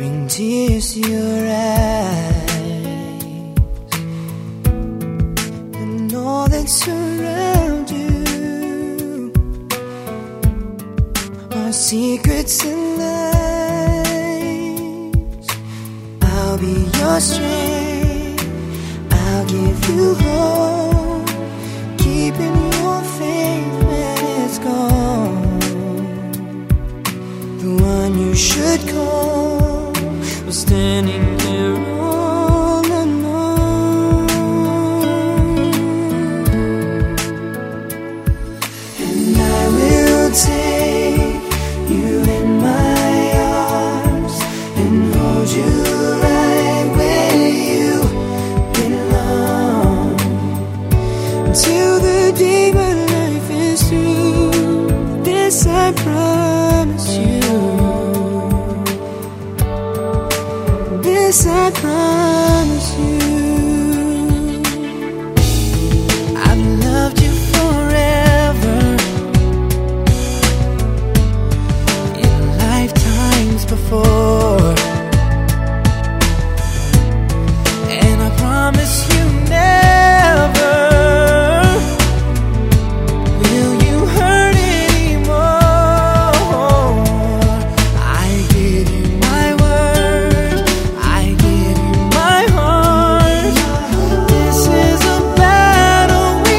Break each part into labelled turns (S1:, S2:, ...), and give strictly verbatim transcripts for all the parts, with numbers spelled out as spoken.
S1: bring tears to your eyes, and all that's around you are secrets and lies. I'll be your strength, I'll give you hope, keeping your faith when it's gone. The one you should call was standing there all alone. And I will take you in my arms and hold you right where you belong, until the day my life is through. This I promise you. This I promise you. I've loved you forever, in lifetimes before, and I promise you never will you hurt anymore. I give you my word, I give you my heart. This is a battle we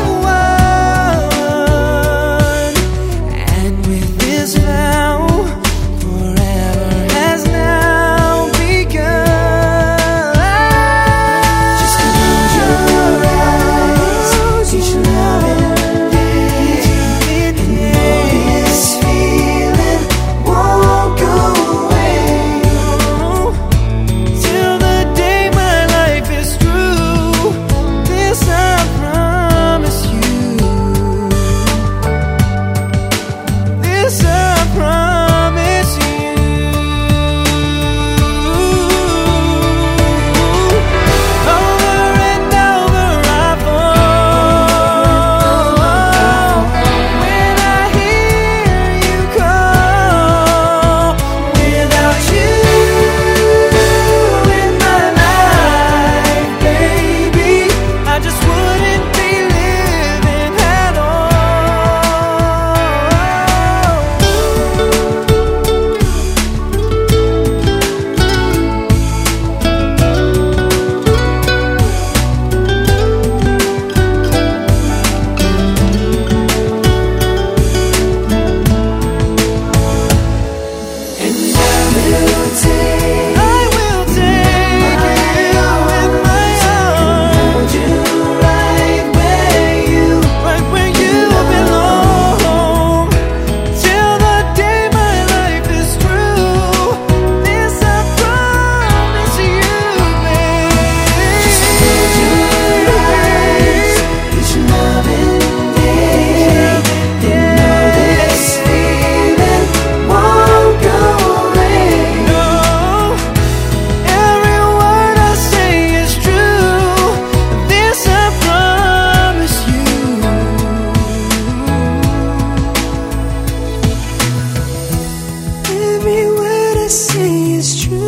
S1: won, and with this vow, forever has now begun. Just close your eyes, each loving day, and know this feeling won't go away, till the day my life is through. This I promise you. This I promise you. Over and over I fall when I hear you call. Without you in my life, baby, I just wouldn't be living at I will take you in my arms, hold you right where you, right where you belong, till the day my life is through. This I promise you, baby. Just close your eyes, each loving day, and know this feeling won't go away. No, every word I say is true. This I promise you. Every word I say is true.